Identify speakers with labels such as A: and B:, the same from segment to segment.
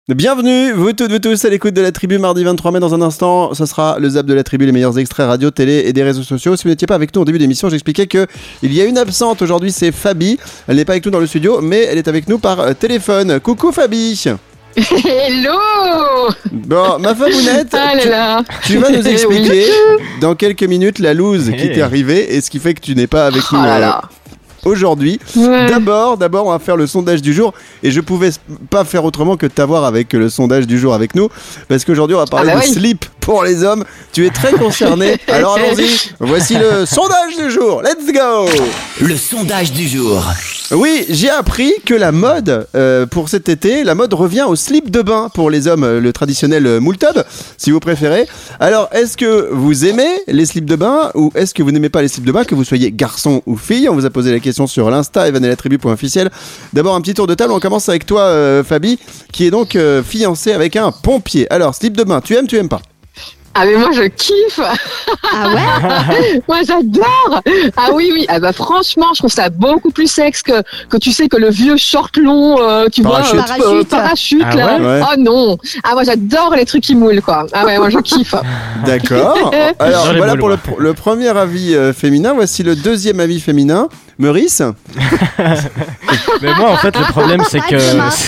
A: Bienvenue, vous toutes, vous tous à l'écoute de la tribu mardi 23 mai. Dans un instant, ce sera le zap de la tribu, les meilleurs extraits radio, télé et des réseaux sociaux. Si vous n'étiez pas avec nous au début d'émission, j'expliquais qu'il y a une absente aujourd'hui, c'est Fabi. Elle n'est pas avec nous dans le studio, mais elle est avec nous par téléphone. Coucou Fabi.
B: Hello.
A: Bon, ma fabounette, tu vas nous expliquer dans quelques minutes la loose qui t'est arrivée et ce qui fait que tu n'es pas avec nous aujourd'hui.
B: Ouais.
A: D'abord, on va faire le sondage du jour et je pouvais pas faire autrement que de t'avoir avec le sondage du jour avec nous parce qu'aujourd'hui on va parler de slip pour les hommes. Tu es très concerné, alors allons-y. Voici le sondage du jour. Let's go.
C: Le sondage du jour.
A: Oui, j'ai appris que la mode pour cet été, la mode revient au slip de bain pour les hommes, le traditionnel moule tub, si vous préférez. Alors, est-ce que vous aimez les slips de bain ou est-ce que vous n'aimez pas les slips de bain, que vous soyez garçon ou fille? On vous a posé la question sur l'Insta, evanelatribu.officiel. D'abord, un petit tour de table. On commence avec toi, Fabi, qui est donc fiancée avec un pompier. Alors, slip de bain, tu aimes pas?
B: Ah mais moi je kiffe.
D: Ah ouais.
B: Moi j'adore. Ah oui. Ah bah franchement, je trouve ça beaucoup plus sexe que tu sais que le vieux short long, tu
A: Parachute.
B: vois, parachute
E: Ah
B: là.
A: ouais.
B: Oh non. Ah moi j'adore les trucs qui moulent quoi. Ah ouais, moi je kiffe.
A: D'accord. Alors,
E: Dans les
A: voilà
E: moules,
A: pour le premier avis féminin. Voici le deuxième avis féminin. Meurice.
E: Mais moi, en fait, le problème, c'est que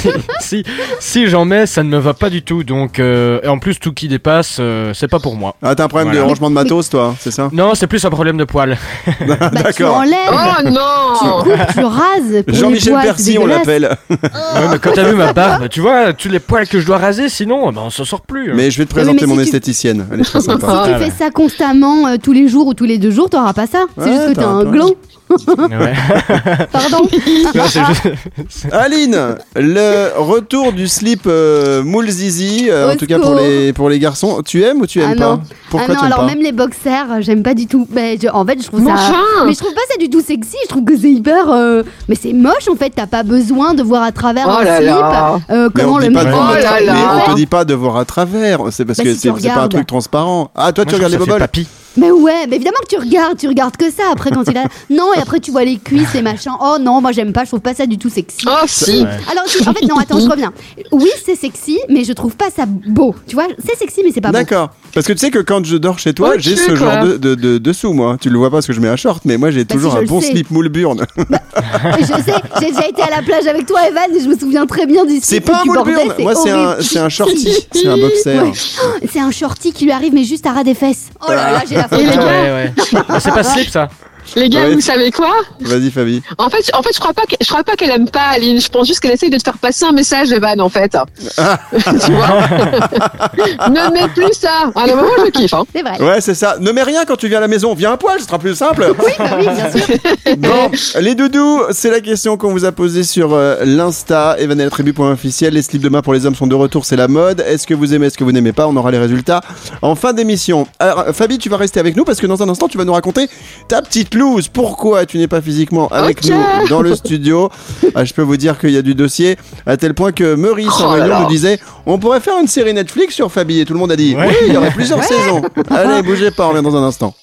E: si j'en mets, ça ne me va pas du tout. Donc, et en plus, tout qui dépasse, c'est pas pour moi.
A: Ah, t'as un problème
E: Voilà.
A: de rangement de matos, toi, c'est ça?
E: Non, c'est plus un problème de poils.
D: Bah, tu
A: D'accord.
D: enlèves,
B: Oh
D: tu
B: non.
D: coupes, tu rases. Pour
A: Jean-Michel
D: les poils,
A: Percy,
D: c'est
A: on
D: dégueulasse.
A: l'appelle.
E: Ouais, mais quand t'as vu ma barbe, tu vois, tous les poils que je dois raser, sinon, on s'en sort plus.
A: Mais je vais te présenter
D: mais
A: mon
D: si tu-
A: esthéticienne. Elle est très sympa.
D: Si tu
E: ouais.
D: fais ça constamment, tous les jours ou tous les 2 jours, t'auras pas ça. C'est
A: Ouais,
D: juste que t'as
A: t'auras
D: un
A: pas.
D: gland.
E: Ouais.
D: Pardon.
E: Non, c'est juste-
A: Aline, le retour du slip moule zizi, en
D: Au
A: tout cas
D: secours.
A: pour les garçons. Tu aimes ou tu aimes
D: Ah
A: pas?
D: non.
A: Pourquoi
D: Ah non,
A: tu aimes
D: alors
A: pas?
D: même les boxers, j'aime pas du tout. Mais en fait, je trouve
B: Mais
D: ça.
B: enfin.
D: Mais je trouve pas ça du tout sexy. Je trouve que c'est hyper. Mais c'est moche en fait. T'as pas besoin de voir à travers
B: Oh
D: un
B: là
D: slip.
B: là.
A: Mais
D: Comment
A: on
D: le
A: dit pas
D: mec
A: de
B: Oh
A: voir à
B: là
A: travers.
B: là.
A: Mais on te dit pas de voir à travers. C'est parce
D: Bah,
A: que
D: si
A: c'est
D: tu
A: pas un
D: regardes.
A: truc transparent. Ah, toi, tu
E: Moi, je
A: regardes les
E: trouve que ça fait
A: boboles?
E: papy.
D: Mais ouais, mais évidemment que tu regardes que ça après quand il a. Non, et après tu vois les cuisses, les machins. Oh non, moi j'aime pas, je trouve pas ça du tout sexy.
B: Oh si.
E: Ouais.
D: Alors, en fait, non, attends, je reviens. Oui, c'est sexy, mais je trouve pas ça beau. Tu vois, c'est sexy, mais c'est pas beau.
A: D'accord. Parce que tu sais que quand je dors chez toi,
B: Ok,
A: j'ai ce
B: quoi.
A: genre de dessous, moi. Tu le vois pas parce que je mets un short, mais moi j'ai
D: Bah,
A: toujours
D: si,
A: un
D: je
A: bon
D: le sais.
A: slip moule burn.
D: Je sais, j'ai déjà été à la plage avec toi, Evan, et je me souviens très bien du
A: C'est
D: slip
A: pas
D: que
A: un
D: tu
A: moule
D: portais,
A: burn. Moi, c'est un shorty. C'est un boxer.
D: Ouais. C'est un shorty qui lui arrive, mais juste à ras des fesses. Oh là là, j'ai la faute.
B: Et les gars,
E: Ouais. Mais c'est pas slip, ça.
B: les gars,
A: Ouais.
B: vous savez quoi?
A: Vas-y, Fabi.
B: En fait, je crois pas qu'elle aime pas Aline. Je pense juste qu'elle essaye de te faire passer un message, Evan, en fait. Tu vois? Ne mets plus ça. Ah non, mais moi je kiffe. Hein.
D: C'est vrai.
A: Ouais, c'est ça. Ne mets rien quand tu viens à la maison. Viens à poil, ce sera plus simple.
D: Oui, bah oui, bien sûr.
A: Bon, les doudous, c'est la question qu'on vous a posée sur l'Insta, evanelatribu.officiel. Les slips de main pour les hommes sont de retour, c'est la mode. Est-ce que vous aimez, est-ce que vous n'aimez pas? On aura les résultats en fin d'émission. Alors, Fabi, tu vas rester avec nous parce que dans un instant, tu vas nous raconter ta petite loose. Pourquoi tu n'es pas physiquement avec
B: Ok.
A: nous dans le studio? Je peux vous dire qu'il y a du dossier, à tel point que Meurice en
B: Oh là
A: réunion
B: là.
A: nous disait on pourrait faire une série Netflix sur Fabi. Et tout le monde a dit
E: Ouais.
A: oui, il y aurait plusieurs saisons. Allez, bougez pas, on revient dans un instant.